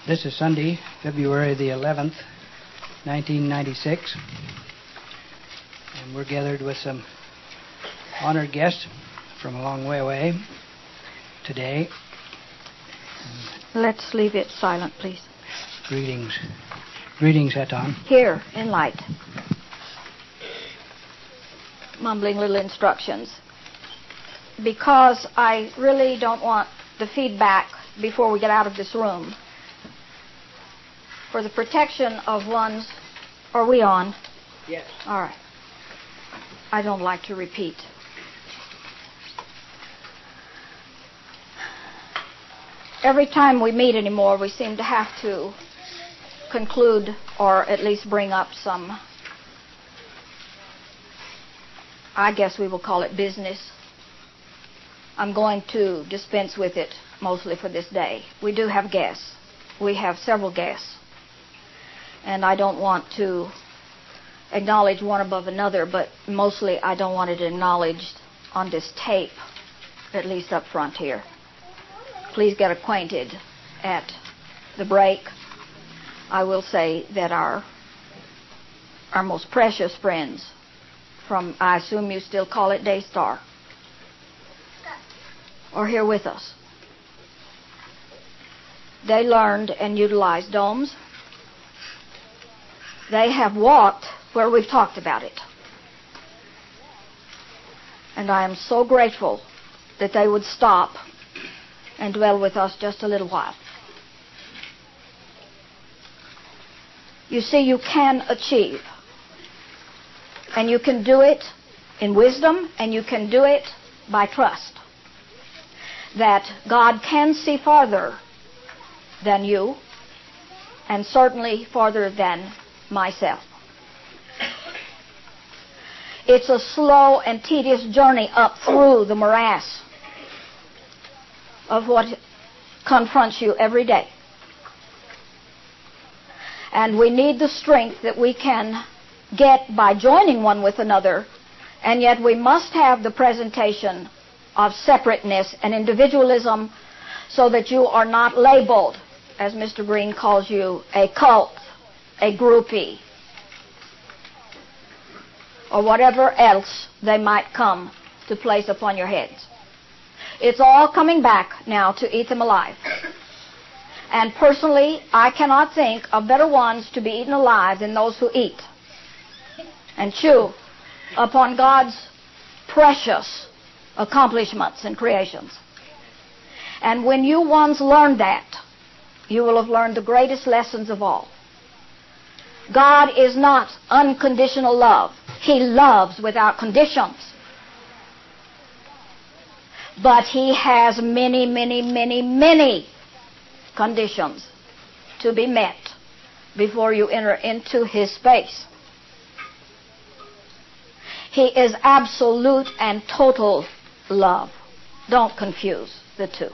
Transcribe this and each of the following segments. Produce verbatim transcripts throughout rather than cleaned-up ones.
This is Sunday, February the eleventh, nineteen ninety-six. And we're gathered with some honored guests from a long way away today. Let's leave it silent, please. Greetings. Greetings, Eton. Here, in light. Mumbling little instructions. Because I really don't want the feedback before we get out of this room. For the protection of one's... Are we on? Yes. All right. I don't like to repeat. Every time we meet anymore, we seem to have to conclude or at least bring up some, I guess we will call it business. I'm going to dispense with it mostly for this day. We do have guests. We have several guests. And I don't want to acknowledge one above another, but mostly I don't want it acknowledged on this tape, at least up front here. Please get acquainted at the break. I will say that our our most precious friends from, I assume you still call it Daystar, are here with us. They learned and utilized domes. They have walked where we've talked about it. And I am so grateful that they would stop and dwell with us just a little while. You see, you can achieve. And you can do it in wisdom, and you can do it by trust. That God can see farther than you, and certainly farther than myself. It's a slow and tedious journey up through the morass of what confronts you every day. And we need the strength that we can get by joining one with another, and yet we must have the presentation of separateness and individualism so that you are not labeled, as Mister Green calls you, a cult, a groupie, or whatever else they might come to place upon your heads. It's all coming back now to eat them alive. And personally, I cannot think of better ones to be eaten alive than those who eat and chew upon God's precious accomplishments and creations. And when you once learn that, you will have learned the greatest lessons of all. God is not unconditional love. He loves without conditions. But He has many, many, many, many conditions to be met before you enter into His space. He is absolute and total love. Don't confuse the two.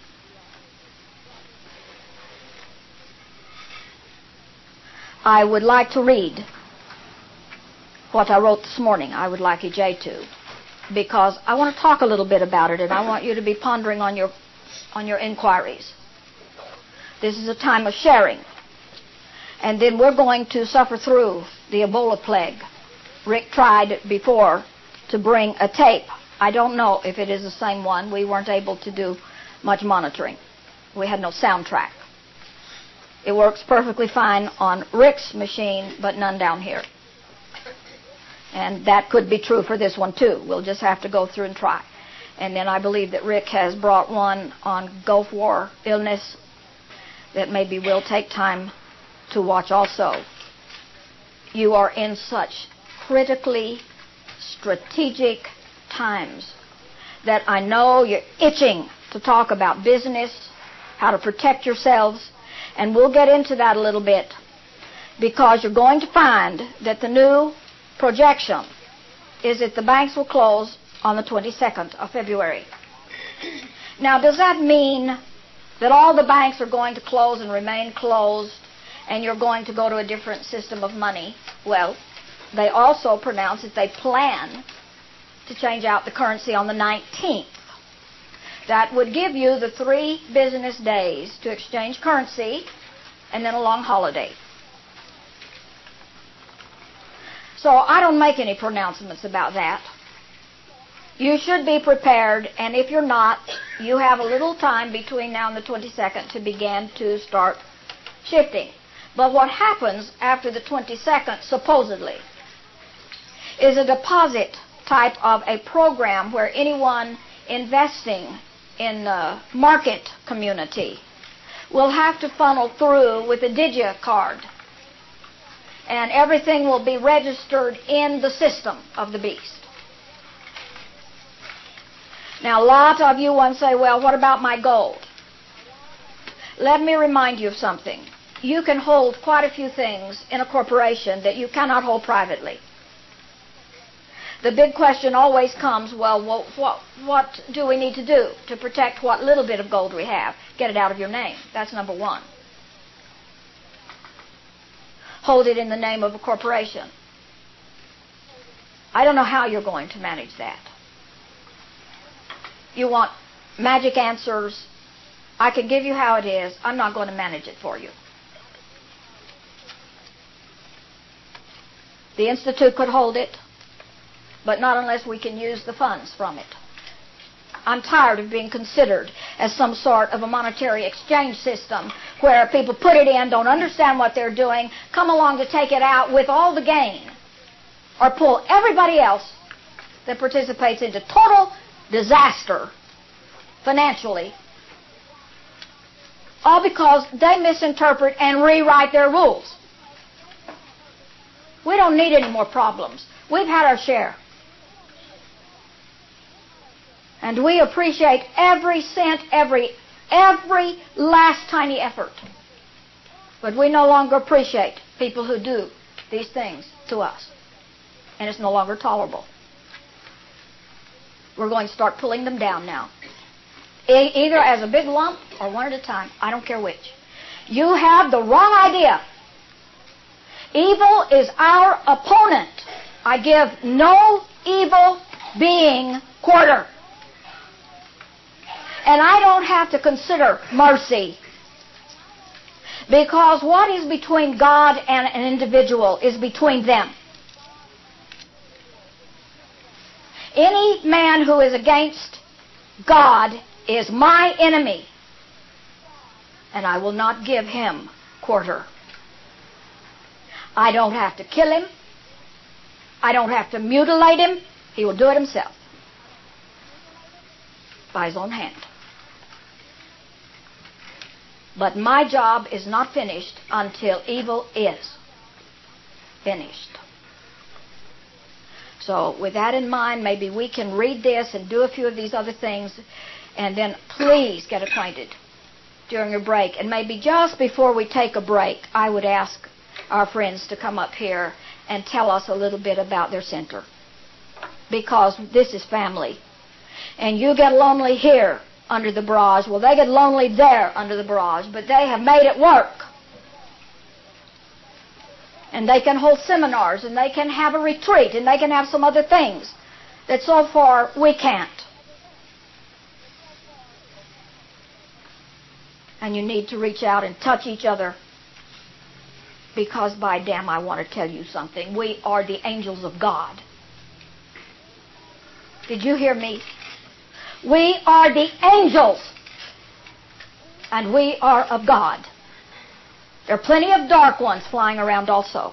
I would like to read what I wrote this morning. I would like E J to, because I want to talk a little bit about it, and I want you to be pondering on your on your inquiries. This is a time of sharing. And then we're going to suffer through the Ebola plague. Rick tried before to bring a tape. I don't know if it is the same one. We weren't able to do much monitoring. We had no soundtrack. It works perfectly fine on Rick's machine, but none down here. And that could be true for this one, too. We'll just have to go through and try. And then I believe that Rick has brought one on Gulf War illness that maybe we'll take time to watch also. You are in such critically strategic times that I know you're itching to talk about business, how to protect yourselves, and we'll get into that a little bit, because you're going to find that the new projection is that the banks will close on the twenty-second of February. Now, does that mean that all the banks are going to close and remain closed and you're going to go to a different system of money? Well, they also pronounce that they plan to change out the currency on the nineteenth. That would give you the three business days to exchange currency and then a long holiday. So I don't make any pronouncements about that. You should be prepared, and if you're not, you have a little time between now and the twenty-second to begin to start shifting. But what happens after the twenty-second, supposedly, is a deposit type of a program where anyone investing in the market community will have to funnel through with a Digi card. And everything will be registered in the system of the beast. Now, a lot of you want to say, well, what about my gold? Let me remind you of something. You can hold quite a few things in a corporation that you cannot hold privately. The big question always comes, well, what, what, what do we need to do to protect what little bit of gold we have? Get it out of your name. That's number one. Hold it in the name of a corporation. I don't know how you're going to manage that. You want magic answers. I can give you how it is. I'm not going to manage it for you. The Institute could hold it, but not unless we can use the funds from it. I'm tired of being considered as some sort of a monetary exchange system where people put it in, don't understand what they're doing, come along to take it out with all the gain, or pull everybody else that participates into total disaster financially, all because they misinterpret and rewrite their rules. We don't need any more problems. We've had our share. And we appreciate every cent, every, every last tiny effort. But we no longer appreciate people who do these things to us. And it's no longer tolerable. We're going to start pulling them down now. E- either as a big lump or one at a time. I don't care which. You have the wrong idea. Evil is our opponent. I give no evil being quarter. And I don't have to consider mercy. Because what is between God and an individual is between them. Any man who is against God is my enemy. And I will not give him quarter. I don't have to kill him. I don't have to mutilate him. He will do it himself. By his own hand. But my job is not finished until evil is finished. So with that in mind, maybe we can read this and do a few of these other things, and then please get acquainted during your break. And maybe just before we take a break, I would ask our friends to come up here and tell us a little bit about their center. Because this is family. And you get lonely here under the barrage. Well, they get lonely there under the barrage, but they have made it work. And they can hold seminars, and they can have a retreat, and they can have some other things that so far we can't. And you need to reach out and touch each other, because by damn, I want to tell you something. We are the angels of God. Did you hear me? We are the angels, and we are of God. There are plenty of dark ones flying around also.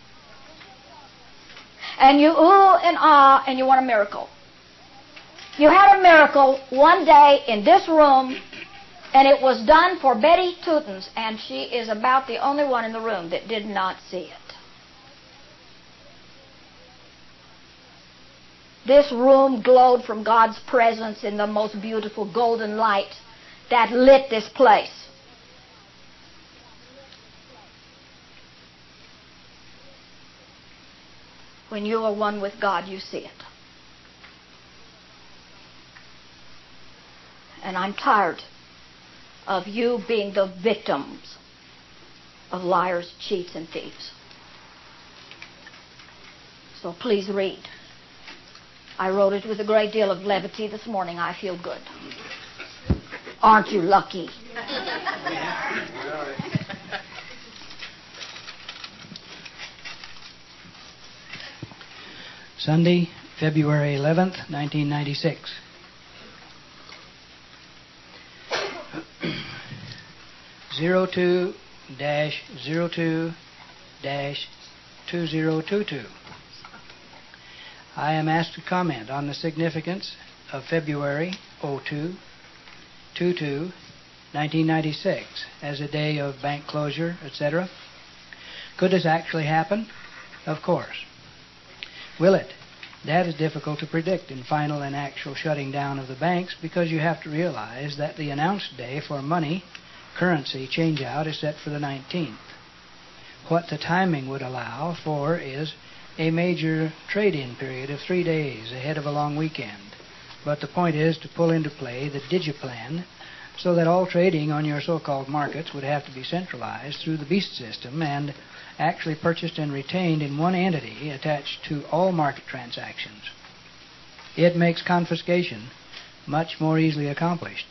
And you ooh and ah, and you want a miracle. You had a miracle one day in this room, and it was done for Betty Tootens, and she is about the only one in the room that did not see it. This room glowed from God's presence in the most beautiful golden light that lit this place. When you are one with God, you see it. And I'm tired of you being the victims of liars, cheats, and thieves. So please read. I wrote it with a great deal of levity this morning. I feel good. Aren't you lucky? Sunday, February eleventh, nineteen ninety-six. zero two dash zero two dash two zero two two. I am asked to comment on the significance of February oh two twenty-two, nineteen ninety-six as a day of bank closure, et cetera. Could this actually happen? Of course. Will it? That is difficult to predict in final and actual shutting down of the banks, because you have to realize that the announced day for money currency change-out is set for the nineteenth. What the timing would allow for is a major trade-in period of three days ahead of a long weekend. But the point is to pull into play the DigiPlan so that all trading on your so-called markets would have to be centralized through the BEAST system and actually purchased and retained in one entity attached to all market transactions. It makes confiscation much more easily accomplished.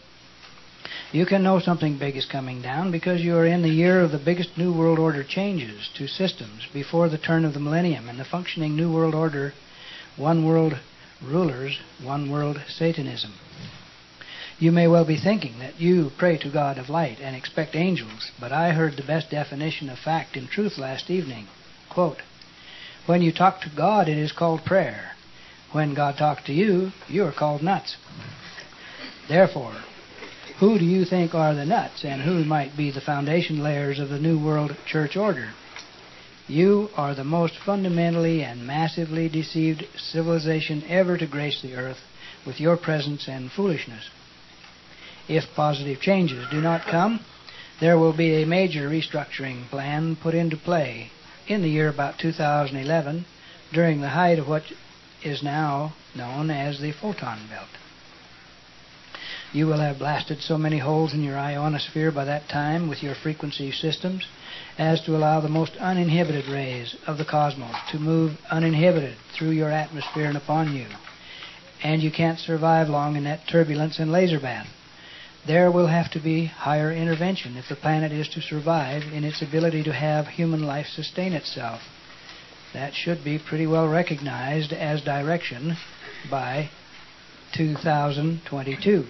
You can know something big is coming down because you are in the year of the biggest New World Order changes to systems before the turn of the millennium and the functioning New World Order, one world rulers, one world Satanism. You may well be thinking that you pray to God of light and expect angels, but I heard the best definition of fact in truth last evening. Quote, when you talk to God, it is called prayer. When God talks to you, you are called nuts. Therefore, who do you think are the nuts, and who might be the foundation layers of the New World Church Order? You are the most fundamentally and massively deceived civilization ever to grace the earth with your presence and foolishness. If positive changes do not come, there will be a major restructuring plan put into play in the year about two thousand eleven during the height of what is now known as the photon belt. You will have blasted so many holes in your ionosphere by that time with your frequency systems as to allow the most uninhibited rays of the cosmos to move uninhibited through your atmosphere and upon you. And you can't survive long in that turbulence and laser bath. There will have to be higher intervention if the planet is to survive in its ability to have human life sustain itself. That should be pretty well recognized as direction by two thousand twenty-two.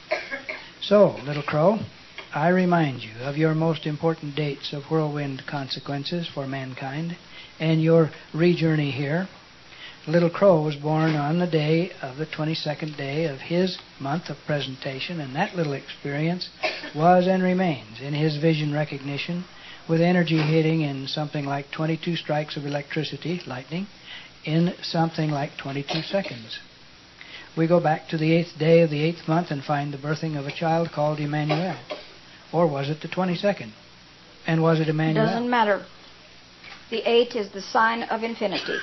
So, Little Crow, I remind you of your most important dates of whirlwind consequences for mankind and your re-journey here. Little Crow was born on the day of the twenty-second day of his month of presentation, and that little experience was and remains in his vision recognition, with energy hitting in something like twenty-two strikes of electricity, lightning, in something like twenty-two seconds. We go back to the eighth day of the eighth month and find the birthing of a child called Emmanuel. Or was it the twenty-second? And was it Emmanuel? Doesn't matter. The eight is the sign of infinity.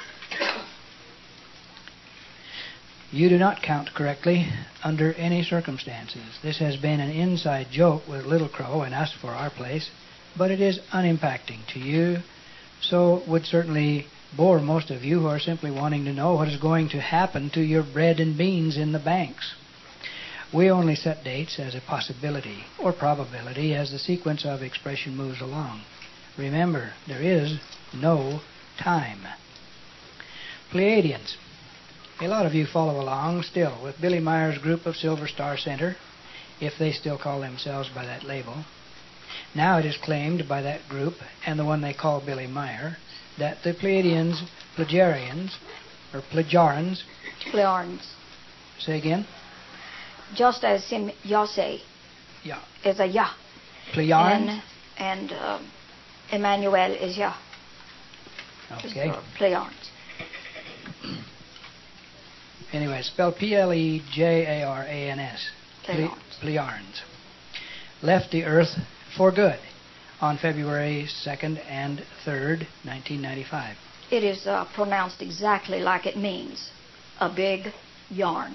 You do not count correctly under any circumstances. This has been an inside joke with Little Crow and us for our place, but it is unimpacting to you, so would certainly bore most of you who are simply wanting to know what is going to happen to your bread and beans in the banks. We only set dates as a possibility or probability as the sequence of expression moves along. Remember, there is no time. Pleiadians. A lot of you follow along still with Billy Meyer's group of Silver Star Center, if they still call themselves by that label. Now it is claimed by that group and the one they call Billy Meyer that the Pleiadians, Pleiadians, or Pleiadians, Pleiadians. Say again? Just as in Yahseh yeah. is a Yah. Pleiadians? And, and um, Emmanuel is Yah. Okay. Pleiadians. Anyway, spelled P L E J A R A N S. Pleiadians. Pleiadians. Left the Earth for good on February second and third, nineteen ninety-five. It is uh, pronounced exactly like it means. A big yarn.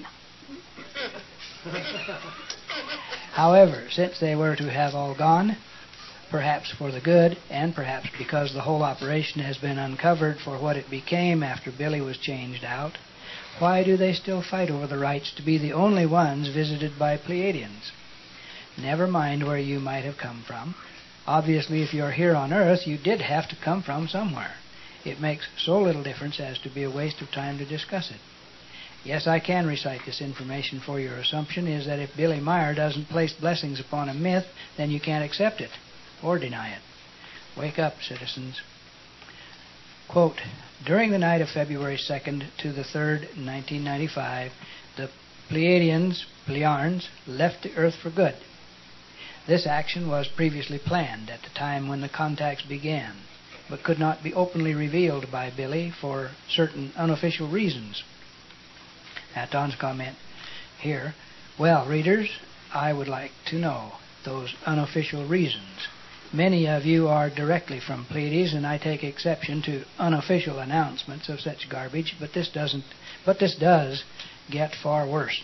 However, since they were to have all gone, perhaps for the good, and perhaps because the whole operation has been uncovered for what it became after Billy was changed out, why do they still fight over the rights to be the only ones visited by Pleiadians? Never mind where you might have come from. Obviously, if you're here on Earth, you did have to come from somewhere. it makes so little difference as to be a waste of time to discuss it. Yes, I can recite this information, for your assumption is that if Billy Meyer doesn't place blessings upon a myth, then you can't accept it or deny it. Wake up, citizens. Quote, during the night of February second to the third, nineteen ninety-five, the Pleiadians, Pleiarns, left the Earth for good. This action was previously planned at the time when the contacts began, but could not be openly revealed by Billy for certain unofficial reasons. Aton's comment here, well, readers, I would like to know those unofficial reasons. Many of you are directly from Pleiades, and I take exception to unofficial announcements of such garbage, but this doesn't but this does get far worse.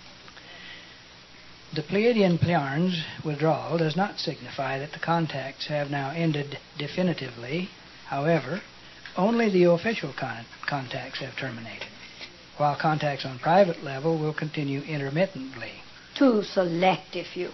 The Pleiadian Pleiarns withdrawal does not signify that the contacts have now ended definitively. However, only the official con- contacts have terminated, while contacts on private level will continue intermittently. Too selective, you.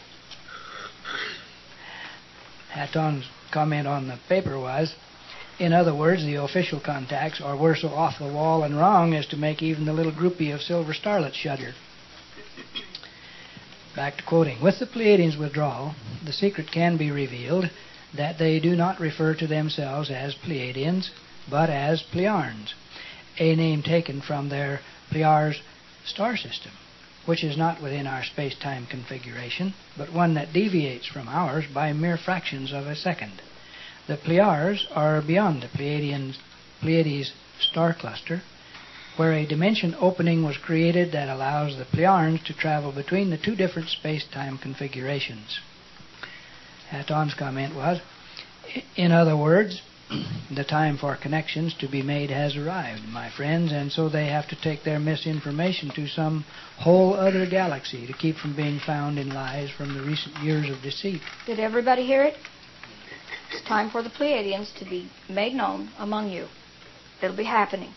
Aton's comment on the paper was, in other words, the official contacts are worse off the wall and wrong as to make even the little groupie of Silver Starlet shudder. Back to quoting. With the Pleiadians' withdrawal, the secret can be revealed that they do not refer to themselves as Pleiadians, but as Pleiarns, a name taken from their Pleiades star system, which is not within our space-time configuration, but one that deviates from ours by mere fractions of a second. The Pleiades are beyond the Pleiadians, Pleiades star cluster, where a dimension opening was created that allows the Pleiarns to travel between the two different space-time configurations. Aton's comment was, in other words, the time for connections to be made has arrived, my friends, and so they have to take their misinformation to some whole other galaxy to keep from being found in lies from the recent years of deceit. Did everybody hear it? It's time for the Pleiadians to be made known among you. It'll be happening.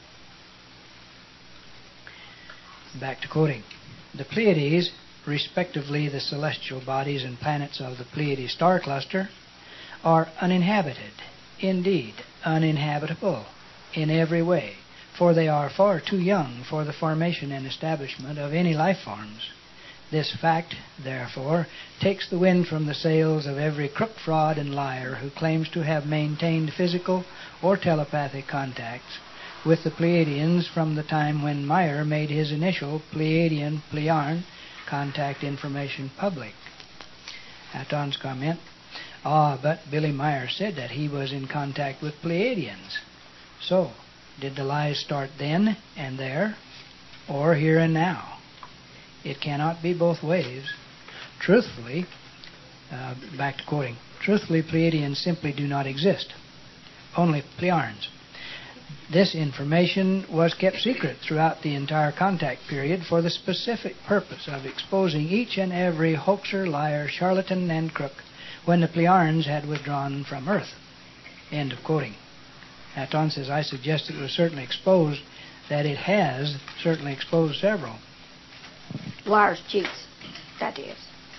Back to quoting. The Pleiades, respectively the celestial bodies and planets of the Pleiades star cluster, are uninhabited, indeed uninhabitable, in every way, for they are far too young for the formation and establishment of any life forms. This fact, therefore, takes the wind from the sails of every crook, fraud, and liar who claims to have maintained physical or telepathic contacts with the Pleiadians from the time when Meyer made his initial Pleiadian Pleiarn contact information public. Aton's comment, ah, but Billy Meyer said that he was in contact with Pleiadians. So, did the lies start then and there, or here and now? It cannot be both ways. Truthfully, uh, back to quoting, truthfully, Pleiadians simply do not exist. Only Pleiarns. This information was kept secret throughout the entire contact period for the specific purpose of exposing each and every hoaxer, liar, charlatan, and crook when the Pleiarns had withdrawn from Earth. End of quoting. Aton says, I suggest it was certainly exposed, that it has certainly exposed several. Liars, cheats, that is.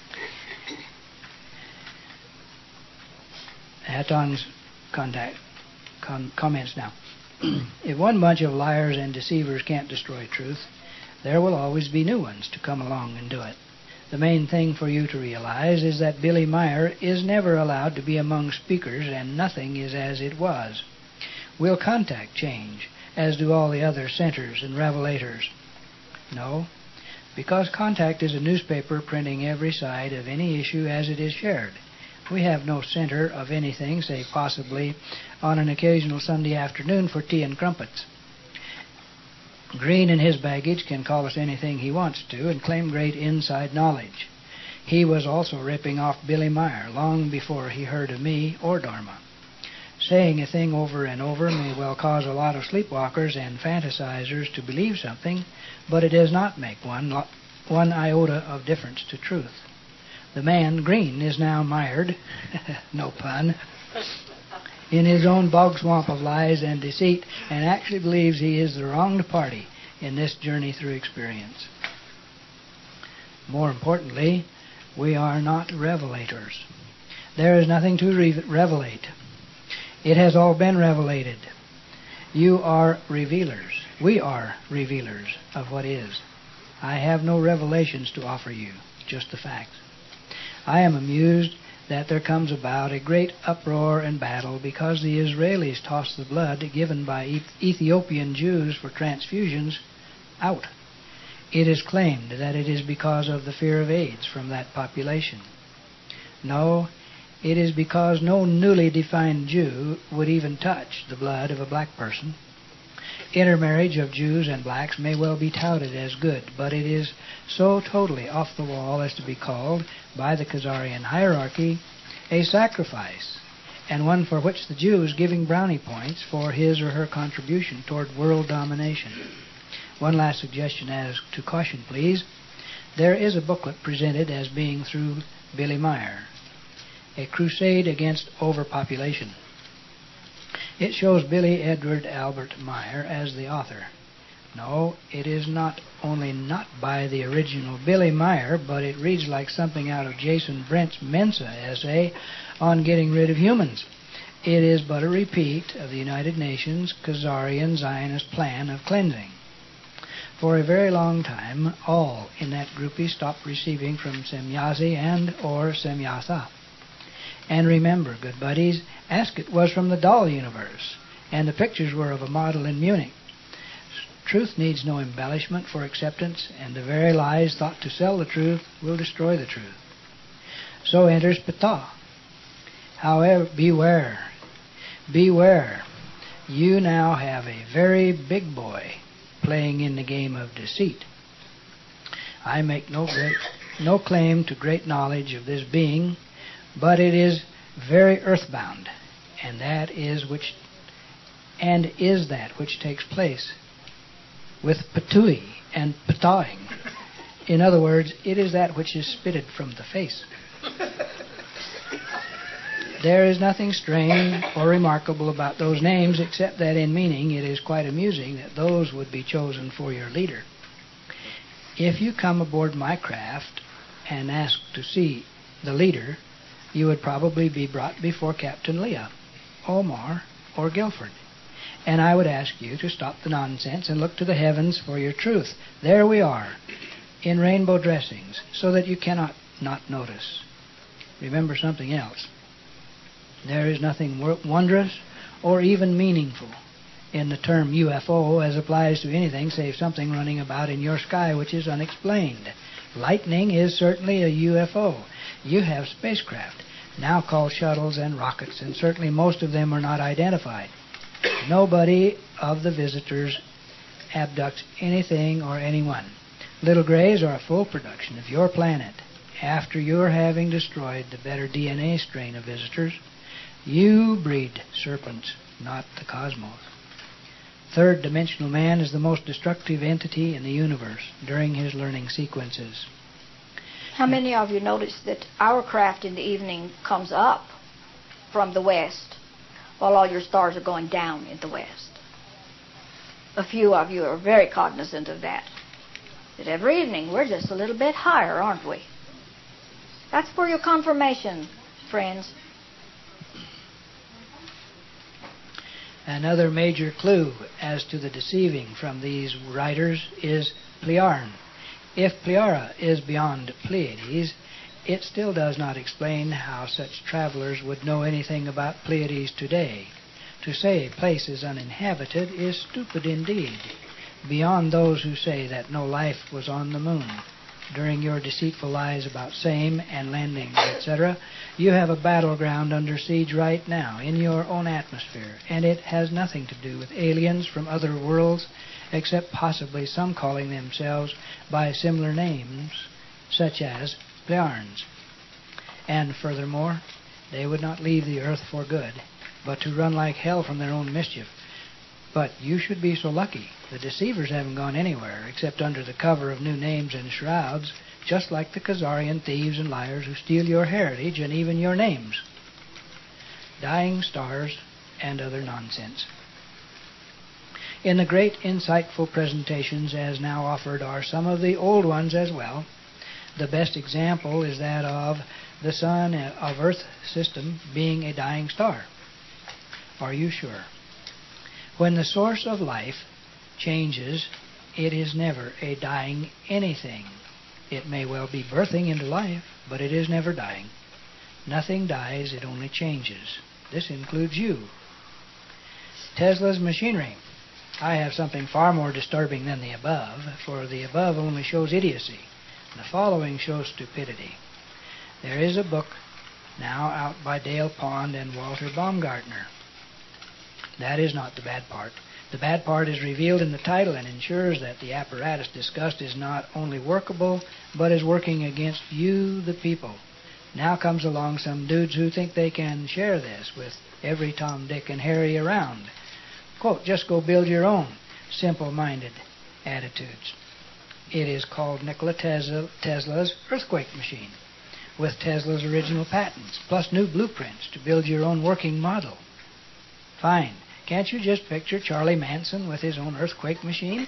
Aton's contact, con- comments now. If one bunch of liars and deceivers can't destroy truth, there will always be new ones to come along and do it. The main thing for you to realize is that Billy Meyer is never allowed to be among speakers, and nothing is as it was. Will contact change, as do all the other centers and revelators? No, because Contact is a newspaper printing every side of any issue as it is shared. We have no center of anything, save possibly on an occasional Sunday afternoon for tea and crumpets. Green and his baggage can call us anything he wants to and claim great inside knowledge. He was also ripping off Billy Meyer long before he heard of me or Dharma. Saying a thing over and over may well cause a lot of sleepwalkers and fantasizers to believe something, but it does not make one, one iota of difference to truth. The man, Green, is now mired, no pun, in his own bog swamp of lies and deceit, and actually believes he is the wronged party in this journey through experience. More importantly, we are not revelators. There is nothing to re- revelate. It has all been revelated. You are revealers. We are revealers of what is. I have no revelations to offer you, just the facts. I am amused that there comes about a great uproar and battle because the Israelis toss the blood given by Ethiopian Jews for transfusions out. It is claimed that it is because of the fear of AIDS from that population. No, it is because no newly defined Jew would even touch the blood of a black person. Intermarriage of Jews and blacks may well be touted as good, but it is so totally off the wall as to be called, by the Khazarian hierarchy, a sacrifice, and one for which the Jew is giving brownie points for his or her contribution toward world domination. One last suggestion as to caution, please. There is a booklet presented as being through Billy Meyer, A Crusade Against Overpopulation. It shows Billy Edward Albert Meyer as the author. No, it is not only not by the original Billy Meyer, but it reads like something out of Jason Brent's Mensa essay on getting rid of humans. It is but a repeat of the United Nations Khazarian Zionist plan of cleansing. For a very long time, all in that groupie stopped receiving from Semyazi and or Semyasa. And remember, good buddies, Ascot was from the doll universe, and the pictures were of a model in Munich. Truth needs no embellishment for acceptance, and the very lies thought to sell the truth will destroy the truth. So enters Ptah. However, beware, beware. You now have a very big boy playing in the game of deceit. I make no great, no claim to great knowledge of this being, but it is very earthbound, and that is which, and is that which takes place with patui and patawing. In other words, it is that which is spitted from the face. There is nothing strange or remarkable about those names, except that in meaning it is quite amusing that those would be chosen for your leader. If you come aboard my craft and ask to see the leader, you would probably be brought before Captain Leah, Omar, or Guilford. And I would ask you to stop the nonsense and look to the heavens for your truth. There we are, in rainbow dressings, so that you cannot not notice. Remember something else. There is nothing wondrous or even meaningful in the term U F O as applies to anything save something running about in your sky which is unexplained. Lightning is certainly a U F O. You have spacecraft, now called shuttles and rockets, and certainly most of them are not identified. Nobody of the visitors abducts anything or anyone. Little Greys are a full production of your planet. After your having destroyed the better D N A strain of visitors, you breed serpents, not the cosmos. Third-dimensional man is the most destructive entity in the universe during his learning sequences. How many of you notice that our craft in the evening comes up from the west while all your stars are going down in the west? A few of you are very cognizant of that. That every evening we're just a little bit higher, aren't we? That's for your confirmation, friends. Another major clue as to the deceiving from these writers is Pleiarn. If Pleiara is beyond Pleiades, it still does not explain how such travelers would know anything about Pleiades today. To say a place is uninhabited is stupid indeed, beyond those who say that no life was on the moon. During your deceitful lies about same and landings, et cetera, you have a battleground under siege right now in your own atmosphere, and it has nothing to do with aliens from other worlds, except possibly some calling themselves by similar names, such as Pleiarns. And furthermore, they would not leave the earth for good, but to run like hell from their own mischief. But you should be so lucky. The deceivers haven't gone anywhere, except under the cover of new names and shrouds, just like the Khazarian thieves and liars who steal your heritage and even your names. Dying stars and other nonsense. In the great insightful presentations as now offered are some of the old ones as well. The best example is that of the sun of Earth system being a dying star. Are you sure? When the source of life changes, it is never a dying anything. It may well be birthing into life, but it is never dying. Nothing dies, it only changes. This includes you. Tesla's machinery. I have something far more disturbing than the above, for the above only shows idiocy. The following shows stupidity. There is a book now out by Dale Pond and Walter Baumgartner. That is not the bad part. The bad part is revealed in the title and ensures that the apparatus discussed is not only workable, but is working against you, the people. Now comes along some dudes who think they can share this with every Tom, Dick, and Harry around. Quote, just go build your own simple-minded attitudes. It is called Nikola Tesla, Tesla's earthquake machine, with Tesla's original patents, plus new blueprints to build your own working model. Fine. Can't you just picture Charlie Manson with his own earthquake machine?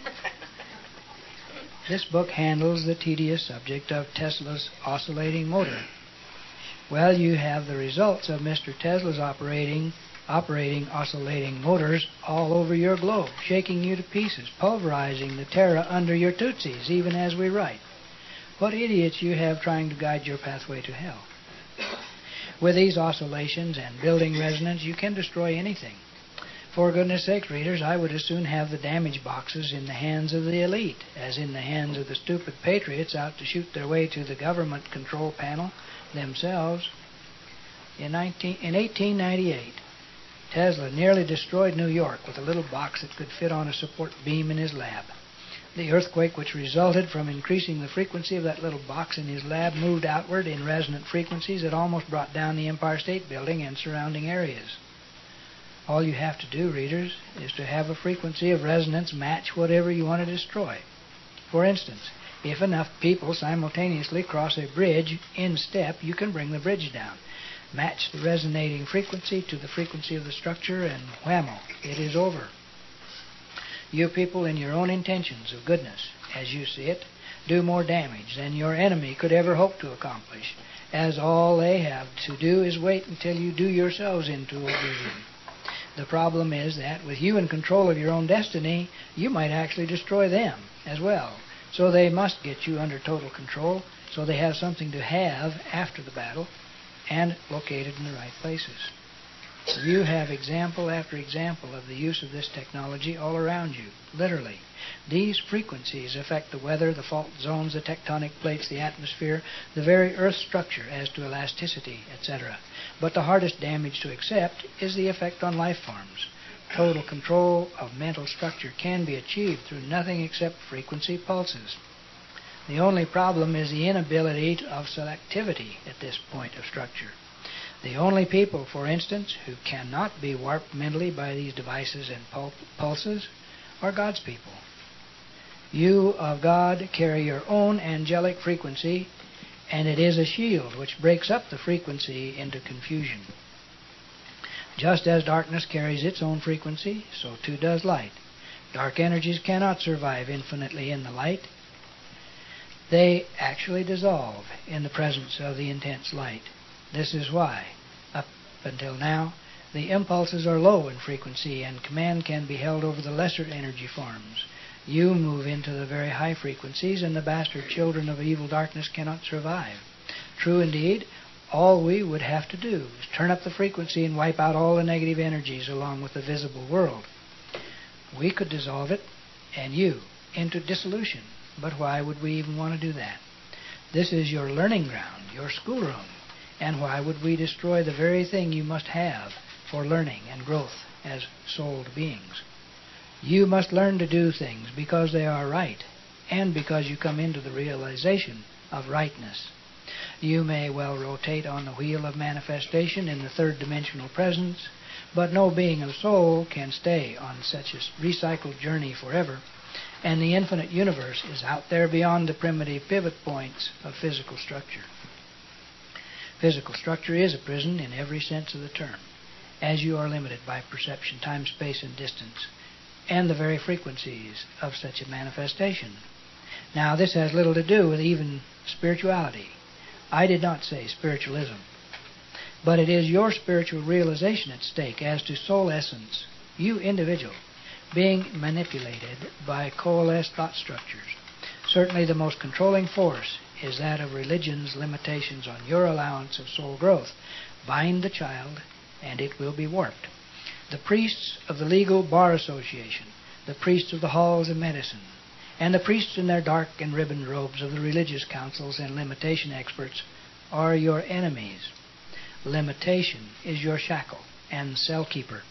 This book handles the tedious subject of Tesla's oscillating motor. Well, you have the results of Mister Tesla's operating operating oscillating motors all over your globe, shaking you to pieces, pulverizing the terra under your tootsies, even as we write. What idiots you have trying to guide your pathway to hell. With these oscillations and building resonance, you can destroy anything. For goodness sake, readers, I would as soon have the damage boxes in the hands of the elite as in the hands of the stupid patriots out to shoot their way to the government control panel themselves. In, nineteen, in eighteen ninety-eight, Tesla nearly destroyed New York with a little box that could fit on a support beam in his lab. The earthquake which resulted from increasing the frequency of that little box in his lab moved outward in resonant frequencies that almost brought down the Empire State Building and surrounding areas. All you have to do, readers, is to have a frequency of resonance match whatever you want to destroy. For instance, if enough people simultaneously cross a bridge in step, you can bring the bridge down. Match the resonating frequency to the frequency of the structure, and whammo, it is over. You people, in your own intentions of goodness, as you see it, do more damage than your enemy could ever hope to accomplish, as all they have to do is wait until you do yourselves into oblivion. The problem is that with you in control of your own destiny, you might actually destroy them as well. So they must get you under total control, so they have something to have after the battle, and located in the right places. You have example after example of the use of this technology all around you, literally. These frequencies affect the weather, the fault zones, the tectonic plates, the atmosphere, the very Earth's structure as to elasticity, et cetera. But the hardest damage to accept is the effect on life forms. Total control of mental structure can be achieved through nothing except frequency pulses. The only problem is the inability of selectivity at this point of structure. The only people, for instance, who cannot be warped mentally by these devices and pul- pulses are God's people. You of God carry your own angelic frequency, and it is a shield which breaks up the frequency into confusion. Just as darkness carries its own frequency, so too does light. Dark energies cannot survive infinitely in the light. They actually dissolve in the presence of the intense light. This is why, up until now, the impulses are low in frequency and command can be held over the lesser energy forms. You move into the very high frequencies and the bastard children of evil darkness cannot survive. True indeed, all we would have to do is turn up the frequency and wipe out all the negative energies along with the visible world. We could dissolve it, and you, into dissolution. But why would we even want to do that? This is your learning ground, your schoolroom. And why would we destroy the very thing you must have for learning and growth as souled beings? You must learn to do things because they are right, and because you come into the realization of rightness. You may well rotate on the wheel of manifestation in the third dimensional presence, but no being of soul can stay on such a recycled journey forever. And the infinite universe is out there beyond the primitive pivot points of physical structure. Physical structure is a prison in every sense of the term, as you are limited by perception, time, space, and distance, and the very frequencies of such a manifestation. Now, this has little to do with even spirituality. I did not say spiritualism, but it is your spiritual realization at stake as to soul essence, you individual. being manipulated by coalesced thought structures. Certainly the most controlling force is that of religion's limitations on your allowance of soul growth. Bind the child, and it will be warped. The priests of the legal bar association, the priests of the halls of medicine, and the priests in their dark and ribboned robes of the religious councils and limitation experts are your enemies. Limitation is your shackle and cell keeper.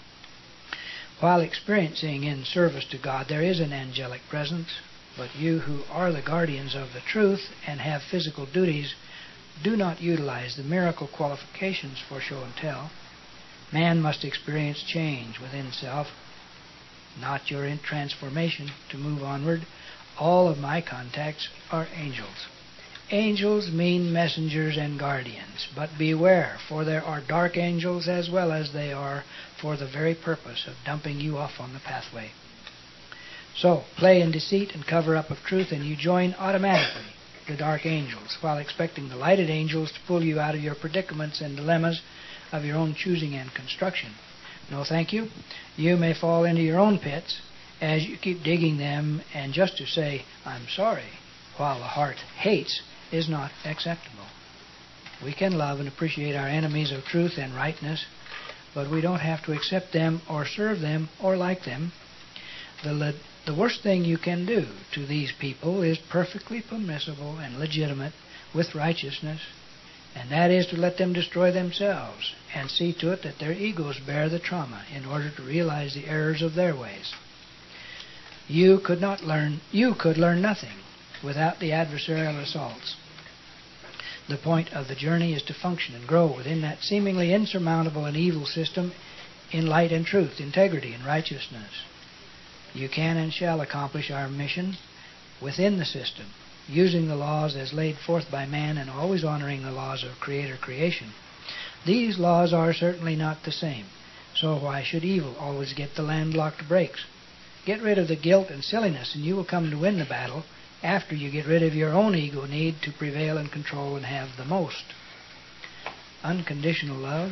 While experiencing in service to God there is an angelic presence, but you who are the guardians of the truth and have physical duties do not utilize the miracle qualifications for show and tell. Man must experience change within self, not your transformation to move onward. All of my contacts are angels. Angels mean messengers and guardians, but beware, for there are dark angels as well as they are for the very purpose of dumping you off on the pathway. So, play in deceit and cover up of truth, and you join automatically the dark angels, while expecting the lighted angels to pull you out of your predicaments and dilemmas of your own choosing and construction. No, thank you. You may fall into your own pits as you keep digging them, and just to say, I'm sorry, while the heart hates, is not acceptable. We can love and appreciate our enemies of truth and rightness, but we don't have to accept them or serve them or like them. The, le- the worst thing you can do to these people is perfectly permissible and legitimate with righteousness, and that is to let them destroy themselves and see to it that their egos bear the trauma in order to realize the errors of their ways. You could not learn, you could learn nothing without the adversarial assaults. The point of the journey is to function and grow within that seemingly insurmountable and evil system in light and truth, integrity and righteousness. You can and shall accomplish our mission within the system, using the laws as laid forth by man and always honoring the laws of Creator creation. These laws are certainly not the same, so why should evil always get the landlocked breaks? Get rid of the guilt and silliness, and you will come to win the battle after you get rid of your own ego need to prevail and control and have the most. Unconditional love.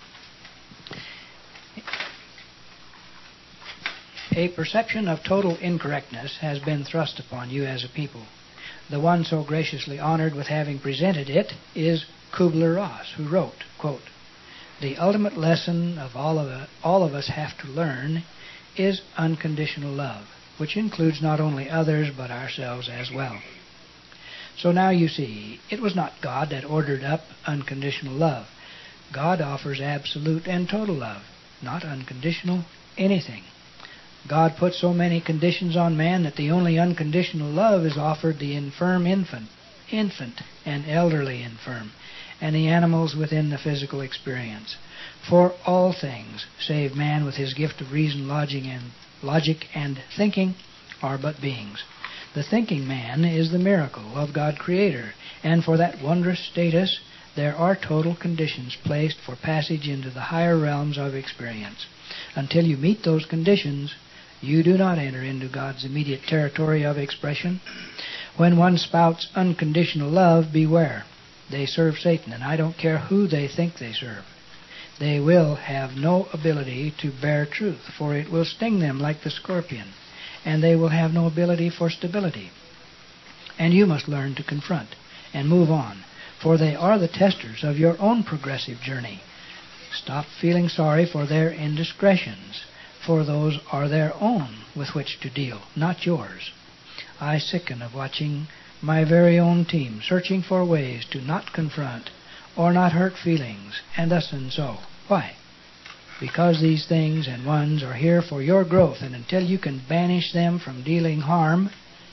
A perception of total incorrectness has been thrust upon you as a people. The one so graciously honored with having presented it is Kubler-Ross, who wrote, quote, "The ultimate lesson of all of, us, all of us have to learn is unconditional love, which includes not only others but ourselves as well." So now you see, it was not God that ordered up unconditional love. God offers absolute and total love, not unconditional anything. God put so many conditions on man that the only unconditional love is offered the infirm infant, infant and elderly infirm, and the animals within the physical experience. For all things, save man with his gift of reason, logic, and logic and thinking, are but beings. The thinking man is the miracle of God Creator, and for that wondrous status there are total conditions placed for passage into the higher realms of experience. Until you meet those conditions, you do not enter into God's immediate territory of expression. When one spouts unconditional love, beware. They serve Satan, and I don't care who they think they serve. They will have no ability to bear truth, for it will sting them like the scorpion, and they will have no ability for stability. And you must learn to confront and move on, for they are the testers of your own progressive journey. Stop feeling sorry for their indiscretions, for those are their own with which to deal, not yours. I sicken of watching my very own team searching for ways to not confront or not hurt feelings, and thus and so. Why? Because these things and ones are here for your growth, and until you can banish them from dealing harm,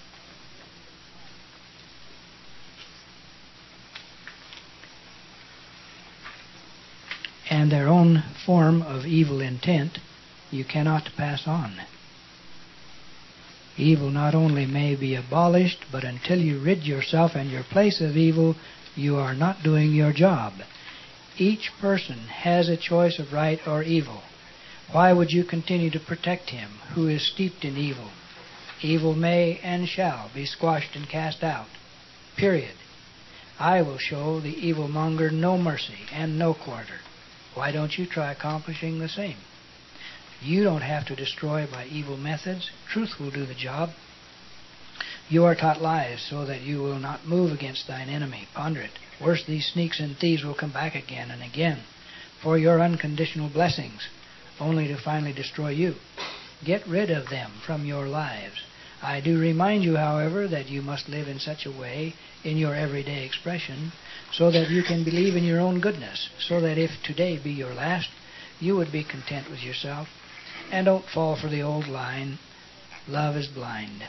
and their own form of evil intent, you cannot pass on. Evil not only may be abolished, but until you rid yourself and your place of evil, you are not doing your job. Each person has a choice of right or evil. Why would you continue to protect him who is steeped in evil? Evil may and shall be squashed and cast out. Period. I will show the evilmonger no mercy and no quarter. Why don't you try accomplishing the same? You don't have to destroy by evil methods. Truth will do the job. You are taught lies so that you will not move against thine enemy. Ponder it. Worse, these sneaks and thieves will come back again and again for your unconditional blessings, only to finally destroy you. Get rid of them from your lives. I do remind you, however, that you must live in such a way in your everyday expression so that you can believe in your own goodness, so that if today be your last, you would be content with yourself. And don't fall for the old line, love is blind.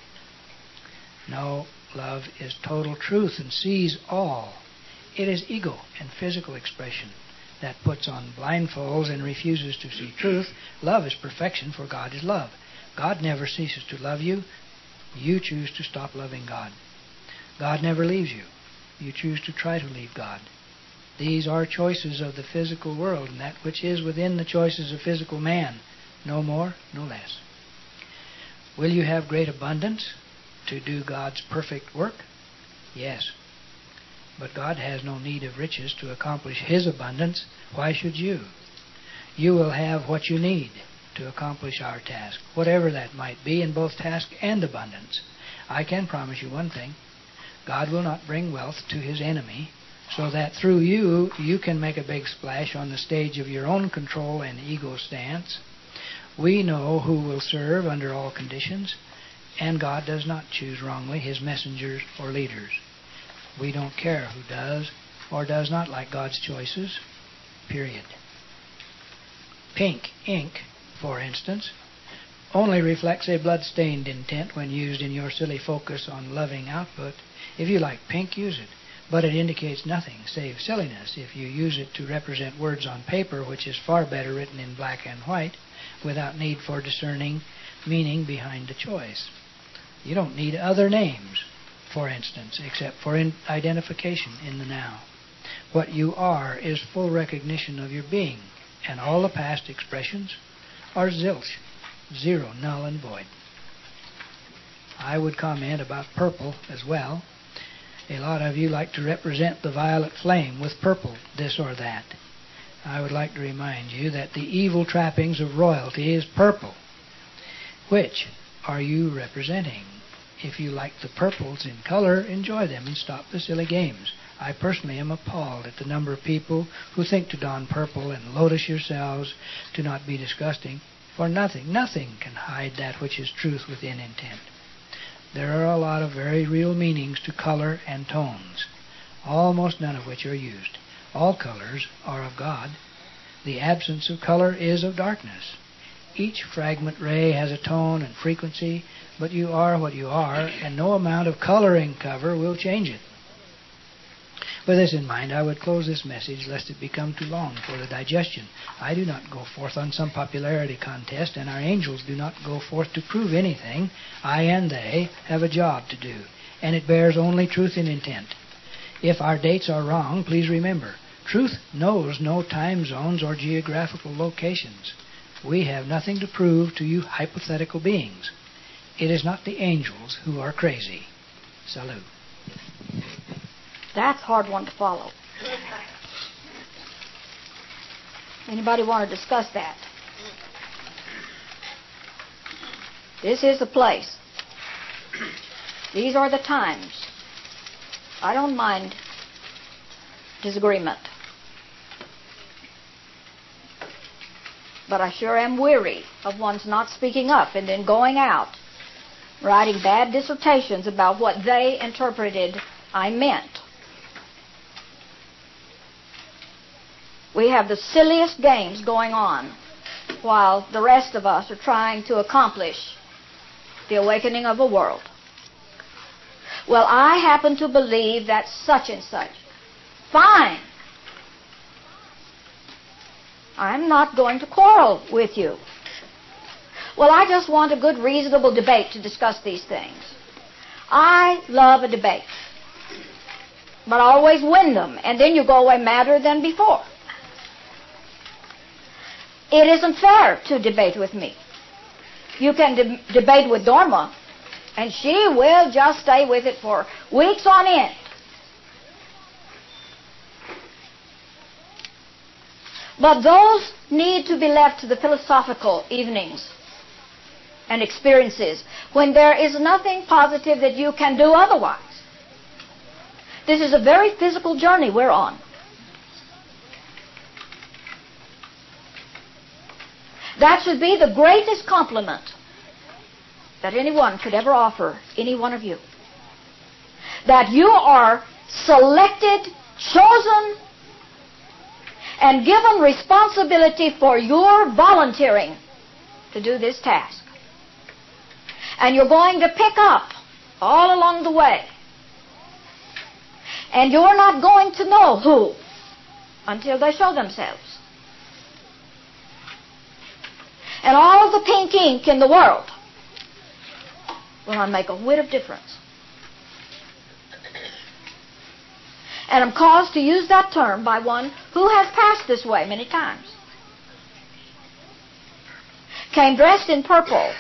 No, love is total truth and sees all. It is ego and physical expression that puts on blindfolds and refuses to see truth. Love is perfection, for God is love. God never ceases to love you. You choose to stop loving God. God never leaves you. You choose to try to leave God. These are choices of the physical world, and that which is within the choices of physical man. No more, no less. Will you have great abundance to do God's perfect work? Yes. But God has no need of riches to accomplish His abundance. Why should you? You will have what you need to accomplish our task, whatever that might be, in both task and abundance. I can promise you one thing. God will not bring wealth to His enemy so that through you, you can make a big splash on the stage of your own control and ego stance. We know who will serve under all conditions, and God does not choose wrongly His messengers or leaders. We don't care who does or does not like God's choices, period. Pink ink, for instance, only reflects a blood-stained intent when used in your silly focus on loving output. If you like pink, use it. But it indicates nothing save silliness if you use it to represent words on paper, which is far better written in black and white, without need for discerning meaning behind the choice. You don't need other names, for instance, except for in identification in the now. What you are is full recognition of your being, and all the past expressions are zilch, zero, null and void. I would comment about purple as well. A lot of you like to represent the violet flame with purple, this or that. I would like to remind you that the evil trappings of royalty is purple. Which are you representing? If you like the purples in color, enjoy them and stop the silly games. I personally am appalled at the number of people who think to don purple and lotus yourselves to not be disgusting. For nothing, nothing can hide that which is truth within intent. There are a lot of very real meanings to color and tones, almost none of which are used. All colors are of God. The absence of color is of darkness. Each fragment ray has a tone and frequency, but you are what you are, and no amount of coloring cover will change it. With this in mind, I would close this message lest it become too long for the digestion. I do not go forth on some popularity contest, and our angels do not go forth to prove anything. I and they have a job to do, and it bears only truth in intent. If our dates are wrong, please remember, truth knows no time zones or geographical locations. We have nothing to prove to you hypothetical beings. It is not the angels who are crazy. Salute. That's a hard one to follow. Anybody want to discuss that? This is the place. These are the times. I don't mind disagreement. But I sure am weary of ones not speaking up and then going out, writing bad dissertations about what they interpreted I meant. We have the silliest games going on while the rest of us are trying to accomplish the awakening of a world. Well, I happen to believe that such and such. Fine. I'm not going to quarrel with you. Well, I just want a good, reasonable debate to discuss these things. I love a debate. But I always win them, and then you go away madder than before. It isn't fair to debate with me. You can de- debate with Dorma, and she will just stay with it for weeks on end. But those need to be left to the philosophical evenings and experiences when there is nothing positive that you can do otherwise. This is a very physical journey we're on. That should be the greatest compliment that anyone could ever offer any one of you. That you are selected, chosen, and given responsibility for your volunteering to do this task. And you're going to pick up all along the way. And you're not going to know who until they show themselves. And all of the pink ink in the world will not make a whit of difference. And I'm caused to use that term by one who has passed this way many times. Came dressed in purple,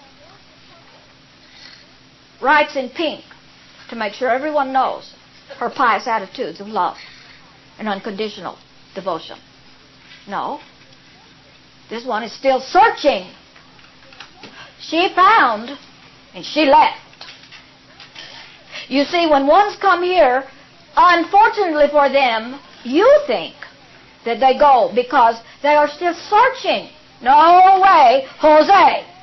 writes in pink to make sure everyone knows her pious attitudes of love and unconditional devotion. No. This one is still searching. She found and she left. You see, when one's come here, unfortunately for them, you think that they go because they are still searching. No way, Jose.